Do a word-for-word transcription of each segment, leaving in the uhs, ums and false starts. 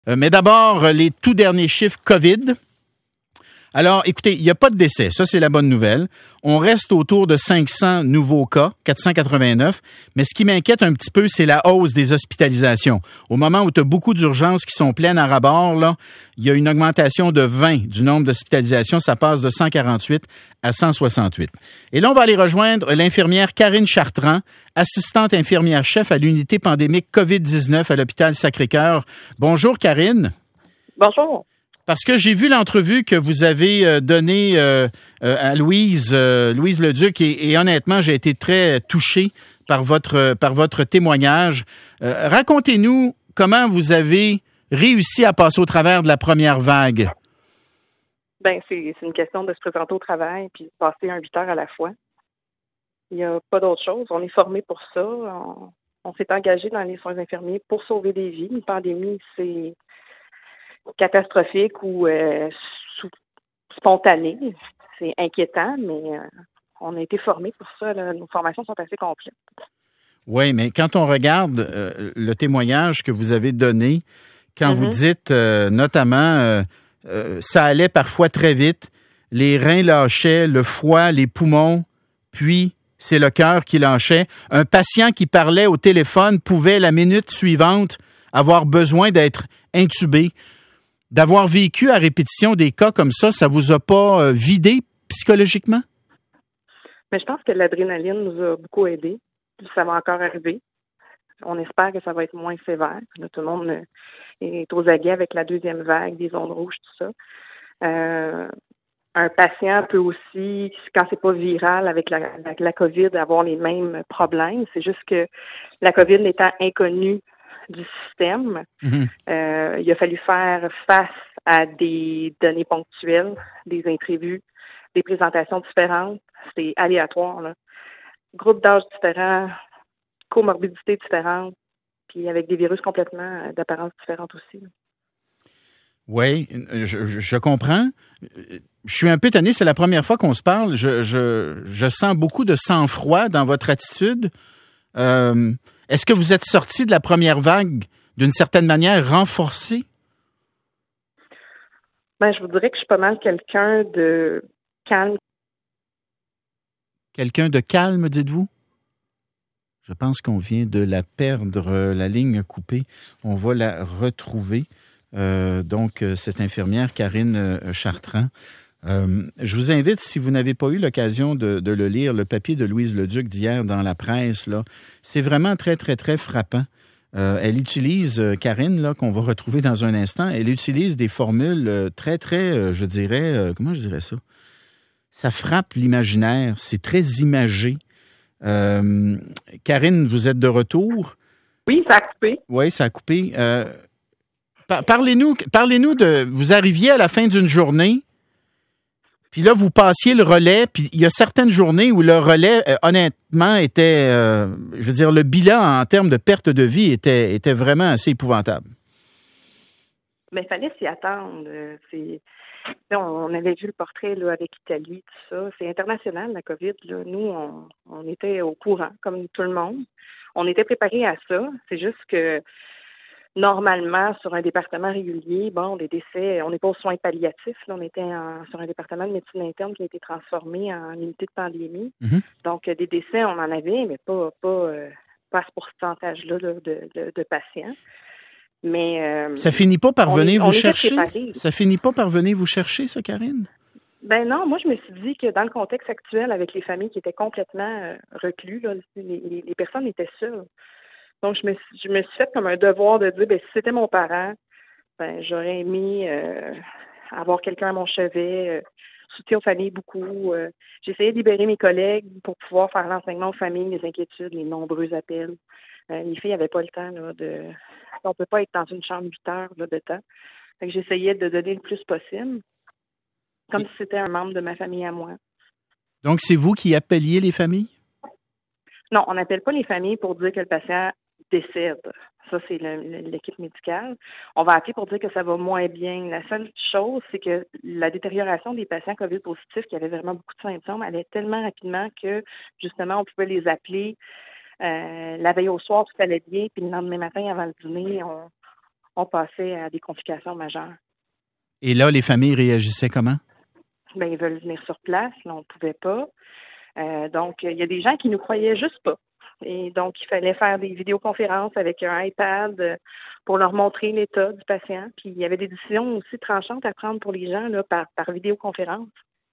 Euh, mais d'abord, euh, les tout derniers chiffres COVID. Alors, écoutez, il n'y a pas de décès. Ça, c'est la bonne nouvelle. On reste autour de cinq cents nouveaux cas, quatre cent quatre-vingt-neuf. Mais ce qui m'inquiète un petit peu, c'est la hausse des hospitalisations. Au moment où tu as beaucoup d'urgences qui sont pleines à ras-bord, là, il y a une augmentation de vingt du nombre d'hospitalisations. Ça passe de cent quarante-huit à cent soixante-huit. Et là, on va aller rejoindre l'infirmière Karine Chartrand, assistante infirmière-chef à l'unité pandémique covid dix-neuf à l'hôpital Sacré-Cœur. Bonjour, Karine. Bonjour. Parce que j'ai vu l'entrevue que vous avez donnée euh, euh, à Louise, euh, Louise Leduc, et, et honnêtement, j'ai été très touché par votre par votre témoignage. Euh, racontez-nous comment vous avez réussi à passer au travers de la première vague. Ben c'est, c'est une question de se présenter au travail puis de passer un huit heures à la fois. Il n'y a pas d'autre chose. On est formé pour ça. On, on s'est engagé dans les soins infirmiers pour sauver des vies. Une pandémie, c'est catastrophique ou euh, sous, spontané. C'est inquiétant, mais euh, on a été formés pour ça. Là. Nos formations sont assez complètes. Oui, mais quand on regarde euh, le témoignage que vous avez donné, quand mm-hmm. vous dites euh, notamment euh, euh, ça allait parfois très vite, les reins lâchaient, le foie, les poumons, puis c'est le cœur qui lâchait. Un patient qui parlait au téléphone pouvait la minute suivante avoir besoin d'être intubé. D'avoir vécu à répétition des cas comme ça, ça vous a pas euh, vidé psychologiquement? Mais je pense que l'adrénaline nous a beaucoup aidés. Ça va encore arriver. On espère que ça va être moins sévère. Là, tout le monde est aux aguets avec la deuxième vague, des zones rouges, tout ça. Euh, un patient peut aussi, quand c'est pas viral avec la, la, la COVID, avoir les mêmes problèmes. C'est juste que la COVID n'étant inconnue du système, mm-hmm. euh, il a fallu faire face à des données ponctuelles, des imprévus, des présentations différentes. C'est aléatoire, là. Groupe d'âge différents, comorbidités différentes, puis avec des virus complètement d'apparence différente aussi. Oui, je, je comprends. Je suis un peu tanné, c'est la première fois qu'on se parle. Je, je, je sens beaucoup de sang-froid dans votre attitude. Euh, est-ce que vous êtes sorti de la première vague d'une certaine manière renforcé? Ben, je vous dirais que je suis pas mal quelqu'un de calme. Quelqu'un de calme, dites-vous? Je pense qu'on vient de la perdre, la ligne coupée. On va la retrouver. Euh, donc, cette infirmière, Karine Chartrand. Euh, je vous invite, si vous n'avez pas eu l'occasion de, de le lire, le papier de Louise Leduc d'hier dans la presse, là, c'est vraiment très, très, très frappant. Euh, elle utilise, euh, Karine, là, qu'on va retrouver dans un instant, elle utilise des formules euh, très, très, euh, je dirais, euh, comment je dirais ça? Ça frappe l'imaginaire, c'est très imagé. Euh, Karine, vous êtes de retour? Oui, ça a coupé. Oui, ça a coupé. Euh, par- parlez-nous, parlez-nous de... Vous arriviez à la fin d'une journée, puis là, vous passiez le relais, puis il y a certaines journées où le relais, euh, honnêtement, était... Euh, je veux dire, le bilan en termes de perte de vie était, était vraiment assez épouvantable. Mais il fallait s'y attendre. C'est... On avait vu le portrait là, avec l'Italie, tout ça. C'est international, la COVID. Là. Nous, on, on était au courant, comme tout le monde. On était préparés à ça. C'est juste que, normalement, sur un département régulier, bon, les décès, on n'est pas aux soins palliatifs. Là. On était en, sur un département de médecine interne qui a été transformé en unité de pandémie. Mm-hmm. Donc, des décès, on en avait, mais pas, pas, euh, pas à ce pourcentage-là là, de, de, de patients. Mais euh, ça finit pas par venir est, vous chercher. Ça finit pas par venir vous chercher, ça, Karine? Ben non, moi je me suis dit que dans le contexte actuel, avec les familles qui étaient complètement euh, recluses, là, les, les, les personnes étaient seules. Donc je me suis, je me suis fait comme un devoir de dire, ben si c'était mon parent, ben j'aurais aimé euh, avoir quelqu'un à mon chevet, euh, soutien aux familles beaucoup. Euh, j'ai essayé de libérer mes collègues pour pouvoir faire l'enseignement aux familles, les inquiétudes, les nombreux appels. Euh, les filles n'avaient pas le temps là, de. On ne peut pas être dans une chambre huit heures là, de temps. Fait que j'essayais de donner le plus possible, comme si c'était un membre de ma famille à moi. Donc, c'est vous qui appeliez les familles? Non, on n'appelle pas les familles pour dire que le patient décède. Ça, c'est le, le, l'équipe médicale. On va appeler pour dire que ça va moins bien. La seule chose, c'est que la détérioration des patients COVID positifs qui avaient vraiment beaucoup de symptômes allait tellement rapidement que, justement, on pouvait les appeler. Euh, la veille au soir, tout allait bien, puis le lendemain matin, avant le dîner, on, on passait à des complications majeures. Et là, les familles réagissaient comment? Bien, ils veulent venir sur place, là, on ne pouvait pas. Euh, donc, il y a des gens qui nous croyaient juste pas. Et donc, il fallait faire des vidéoconférences avec un iPad euh, pour leur montrer l'état du patient. Puis, il y avait des décisions aussi tranchantes à prendre pour les gens là, par, par vidéoconférence.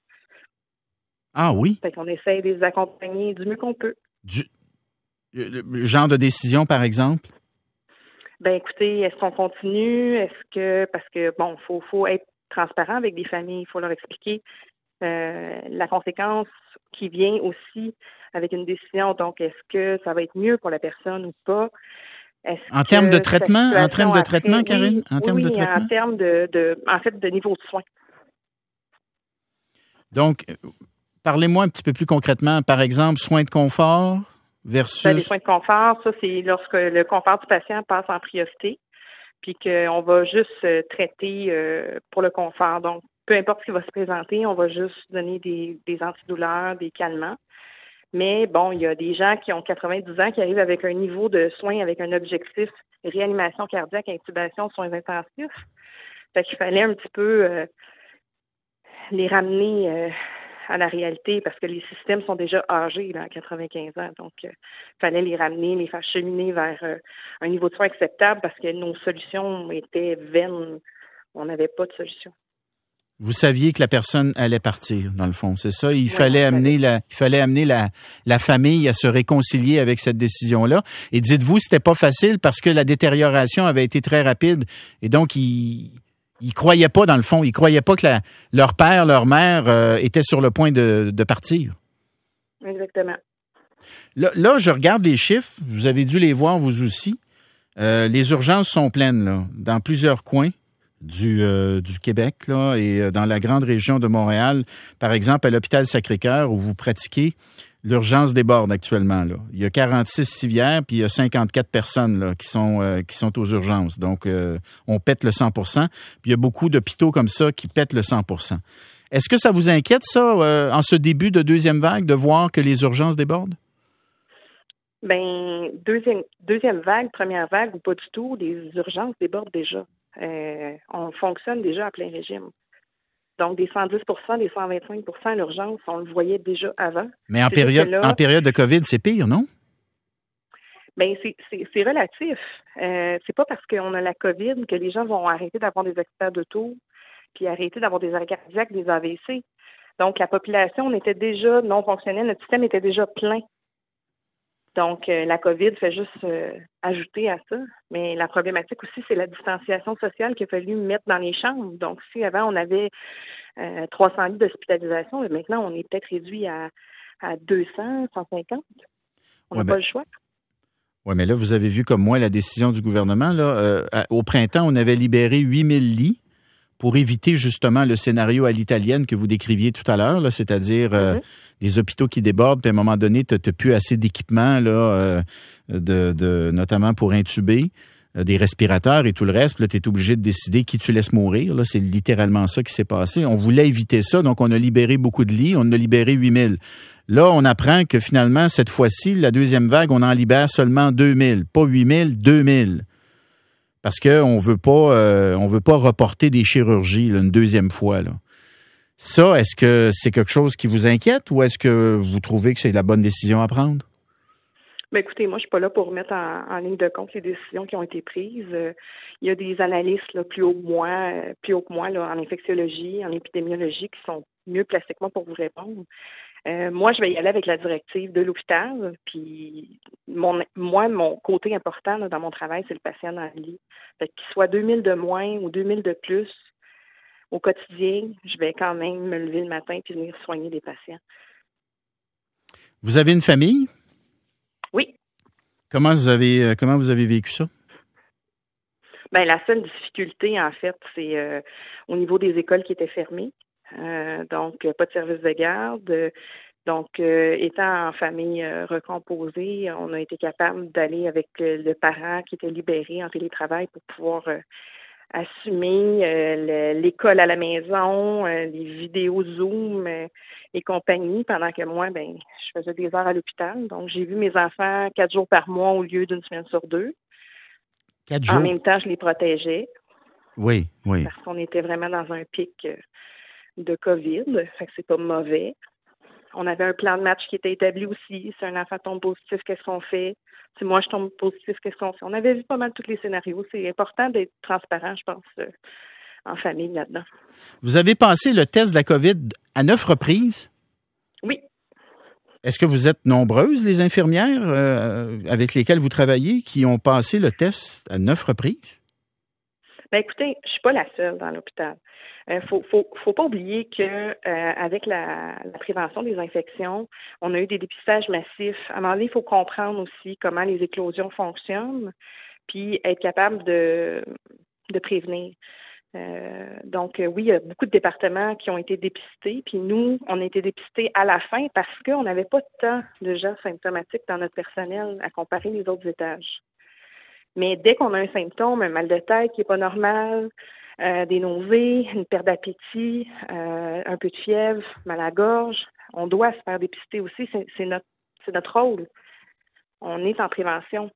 Ah oui? Fait qu'on essaie de les accompagner du mieux qu'on peut. Du le genre de décision, par exemple? Ben écoutez, est-ce qu'on continue? Est-ce que, parce que, bon, il faut, faut être transparent avec des familles, il faut leur expliquer euh, la conséquence qui vient aussi avec une décision. Donc, est-ce que ça va être mieux pour la personne ou pas? Est-ce en termes de que traitement, en termes de après, traitement, Karine? Oui, En termes oui, de traitement? en termes de, de, en fait, de niveau de soins. Donc, parlez-moi un petit peu plus concrètement. Par exemple, soins de confort versus... Ben, les soins de confort, ça, c'est lorsque le confort du patient passe en priorité, puis qu'on va juste euh, traiter euh, pour le confort. Donc, peu importe ce qui va se présenter, on va juste donner des, des antidouleurs, des calmants. Mais bon, il y a des gens qui ont quatre-vingt-dix ans qui arrivent avec un niveau de soins avec un objectif réanimation cardiaque, intubation, soins intensifs. Fait qu'il fallait un petit peu euh, les ramener euh, à la réalité parce que les systèmes sont déjà âgés là, à quatre-vingt-quinze ans. Donc, il euh, fallait les ramener, les faire cheminer vers euh, un niveau de soins acceptable parce que nos solutions étaient vaines. On n'avait pas de solution. Vous saviez que la personne allait partir, dans le fond, c'est ça? Il Oui, fallait amener la, il fallait amener la, la famille à se réconcilier avec cette décision-là. Et dites-vous, c'était pas facile parce que la détérioration avait été très rapide. Et donc, ils, ils croyaient pas, dans le fond, ils croyaient pas que la, leur père, leur mère euh, étaient sur le point de, de partir. Exactement. Là, là, je regarde les chiffres. Vous avez dû les voir, vous aussi. Euh, les urgences sont pleines, là, dans plusieurs coins du euh, du Québec là et euh, dans la grande région de Montréal, par exemple à l'hôpital Sacré-Cœur où vous pratiquez, l'urgence déborde actuellement là. Il y a quarante-six civières puis il y a cinquante-quatre personnes là qui sont euh, qui sont aux urgences. Donc euh, on pète le cent pour cent. Puis il y a beaucoup d'hôpitaux comme ça qui pètent le cent pour cent. Est-ce que ça vous inquiète ça euh, en ce début de deuxième vague de voir que les urgences débordent? Ben deuxième deuxième vague, première vague ou pas du tout, les urgences débordent déjà. Euh, on fonctionne déjà à plein régime. Donc, des cent dix pour cent, des cent vingt-cinq pour cent à l'urgence, on le voyait déjà avant. Mais en période, là, en période de COVID, c'est pire, non? Bien, c'est, c'est, c'est relatif. Euh, c'est pas parce qu'on a la COVID que les gens vont arrêter d'avoir des accidents d'auto puis arrêter d'avoir des arrêts cardiaques, des A V C. Donc, la population, on était déjà non fonctionnelle, notre système était déjà plein. Donc, euh, la COVID fait juste euh, ajouter à ça. Mais la problématique aussi, c'est la distanciation sociale qu'il a fallu mettre dans les chambres. Donc, si avant, on avait euh, trois cents lits d'hospitalisation, maintenant, on est peut-être réduit à, à deux cents, cent cinquante. On n'a ouais, pas ben, le choix. Oui, mais là, vous avez vu comme moi la décision du gouvernement. Là, euh, à, au printemps, on avait libéré huit mille lits pour éviter justement le scénario à l'italienne que vous décriviez tout à l'heure, là, c'est-à-dire euh, mm-hmm. des hôpitaux qui débordent, puis à un moment donné, tu n'as plus assez d'équipement, là, euh, de, de, notamment pour intuber, euh, des respirateurs et tout le reste. Puis là, tu es obligé de décider qui tu laisses mourir. Là, c'est littéralement ça qui s'est passé. On voulait éviter ça, donc on a libéré beaucoup de lits. On en a libéré huit mille. Là, on apprend que finalement, cette fois-ci, la deuxième vague, on en libère seulement deux mille. Pas huit mille, deux mille. Parce qu'on veut pas, euh, on veut pas reporter des chirurgies là, une deuxième fois. Là. Ça, est-ce que c'est quelque chose qui vous inquiète ou est-ce que vous trouvez que c'est la bonne décision à prendre? Ben écoutez, moi, je suis pas là pour remettre en, en ligne de compte les décisions qui ont été prises. Euh, il y a des analystes là, plus haut que moi, euh, plus haut que moi là, en infectiologie, en épidémiologie, qui sont mieux placés que moi pour vous répondre. Euh, moi, je vais y aller avec la directive de l'hôpital. Puis, mon, moi, mon côté important là, dans mon travail, c'est le patient dans le lit. Fait qu'il soit deux mille de moins ou deux mille de plus, au quotidien, je vais quand même me lever le matin puis venir soigner des patients. Vous avez une famille? Oui. Comment vous avez, comment vous avez vécu ça? Bien, la seule difficulté, en fait, c'est euh, au niveau des écoles qui étaient fermées. Euh, donc, pas de service de garde. Donc, euh, étant en famille euh, recomposée, on a été capable d'aller avec euh, le parent qui était libéré en télétravail pour pouvoir euh, assumer euh, le, l'école à la maison, euh, les vidéos Zoom euh, et compagnie, pendant que moi, ben, je faisais des heures à l'hôpital. Donc, j'ai vu mes enfants quatre jours par mois au lieu d'une semaine sur deux. Quatre jours. En même temps, je les protégeais. Oui, oui. Parce qu'on était vraiment dans un pic de COVID. Fait que c'est pas mauvais. On avait un plan de match qui était établi aussi. Si un enfant tombe positif, qu'est-ce qu'on fait? Si moi je tombe positif, qu'est-ce qu'on fait? On avait vu pas mal tous les scénarios. C'est important d'être transparent, je pense, euh, en famille là-dedans. Vous avez passé le test de la COVID à neuf reprises? Oui. Est-ce que vous êtes nombreuses, les infirmières euh, avec lesquelles vous travaillez, qui ont passé le test à neuf reprises? Ben écoutez, je suis pas la seule dans l'hôpital. Euh, faut, faut, faut pas oublier que euh, avec la, la prévention des infections, on a eu des dépistages massifs. À un moment donné, il faut comprendre aussi comment les éclosions fonctionnent, puis être capable de, de prévenir. Euh, donc, euh, oui, il y a beaucoup de départements qui ont été dépistés, puis nous, on a été dépistés à la fin parce qu'on n'avait pas tant de gens symptomatiques dans notre personnel à comparer les autres étages. Mais dès qu'on a un symptôme, un mal de tête qui n'est pas normal, euh, des nausées, une perte d'appétit, euh, un peu de fièvre, mal à la gorge, on doit se faire dépister aussi. C'est, c'est, notre, c'est notre rôle. On est en prévention.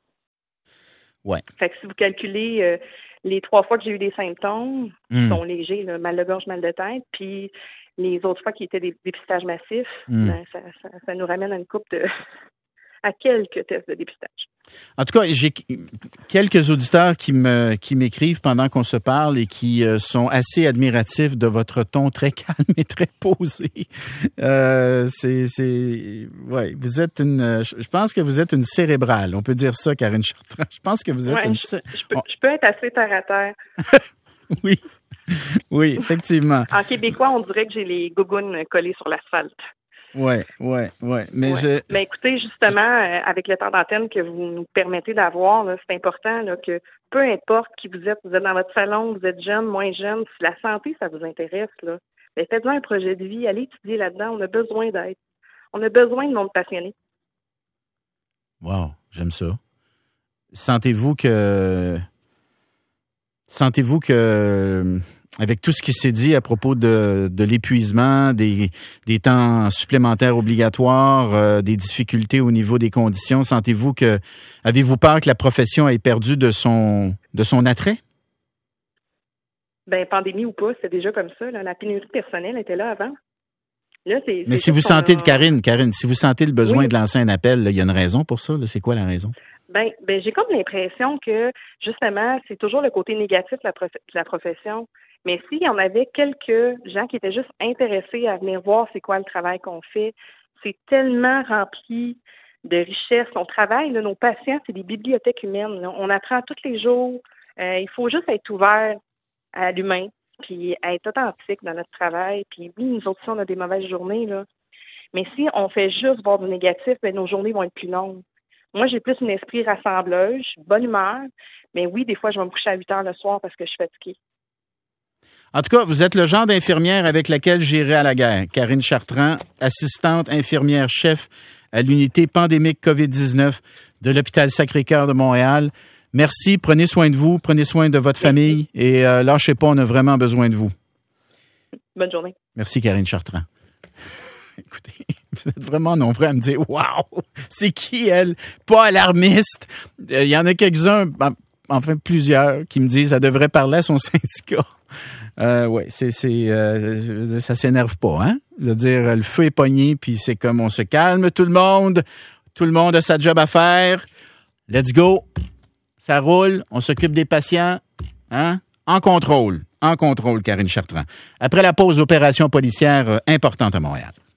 Ouais. Fait que si vous calculez euh, les trois fois que j'ai eu des symptômes, mmh. qui sont légers, là, mal de gorge, mal de tête, puis les autres fois qui étaient des dépistages massifs, mmh. ben, ça, ça, ça nous ramène à une coupe de... à quelques tests de dépistage. En tout cas, j'ai quelques auditeurs qui me qui m'écrivent pendant qu'on se parle et qui euh, sont assez admiratifs de votre ton très calme et très posé. Euh, c'est c'est ouais, vous êtes une je pense que vous êtes une cérébrale, on peut dire ça, Karine Chartrand. Je pense que vous êtes ouais, une je, je, peux, je peux être assez terre à terre. Oui. Oui, effectivement. En québécois, on dirait que j'ai les gougounes collées sur l'asphalte. Oui, oui, oui. Mais, ouais. je... Mais écoutez, justement, euh, avec le temps d'antenne que vous nous permettez d'avoir, là, c'est important là, que peu importe qui vous êtes, vous êtes dans votre salon, vous êtes jeune, moins jeune, si la santé, ça vous intéresse, là, ben, faites-en un projet de vie, allez étudier là-dedans, on a besoin d'aide. On a besoin de monde passionné. Wow, j'aime ça. Sentez-vous que... Sentez-vous que... Avec tout ce qui s'est dit à propos de, de l'épuisement, des, des temps supplémentaires obligatoires, euh, des difficultés au niveau des conditions, sentez-vous que, avez-vous peur que la profession ait perdu de son, de son attrait? Ben, pandémie ou pas, c'est déjà comme ça, là. La pénurie de personnel était là avant. Là, c'est, Mais c'est si vous sentez, a... Karine, Karine, si vous sentez le besoin oui. de lancer un appel, il y a une raison pour ça, là. C'est quoi la raison? Ben, ben, j'ai comme l'impression que, justement, c'est toujours le côté négatif de la, prof... de la profession. Mais s'il y en avait quelques gens qui étaient juste intéressés à venir voir c'est quoi le travail qu'on fait, c'est tellement rempli de richesses. On travaille, là, nos patients, c'est des bibliothèques humaines. Là. On apprend tous les jours. Euh, il faut juste être ouvert à l'humain, puis être authentique dans notre travail. Puis oui, nous autres, on a des mauvaises journées, là. Mais si on fait juste voir du négatif, ben, nos journées vont être plus longues. Moi, j'ai plus un esprit rassembleuse, bonne humeur. Mais oui, des fois, je vais me coucher à huit heures le soir parce que je suis fatiguée. En tout cas, vous êtes le genre d'infirmière avec laquelle j'irai à la guerre. Karine Chartrand, assistante infirmière chef à l'unité pandémique covid dix-neuf de l'hôpital Sacré-Cœur de Montréal. Merci, prenez soin de vous, prenez soin de votre famille et euh, lâchez pas, on a vraiment besoin de vous. Bonne journée. Merci, Karine Chartrand. Écoutez, vous êtes vraiment nombreux à me dire « Wow! C'est qui, elle? Pas alarmiste! » Il y en a quelques-uns, enfin plusieurs, qui me disent « Elle devrait parler à son syndicat. » Euh, ouais, c'est, c'est, euh, ça s'énerve pas, hein? Je veux dire, le feu est pogné, puis c'est comme on se calme, tout le monde. Tout le monde a sa job à faire. Let's go. Ça roule. On s'occupe des patients, hein? En contrôle. En contrôle, Karine Chartrand. Après la pause, opération policière importante à Montréal.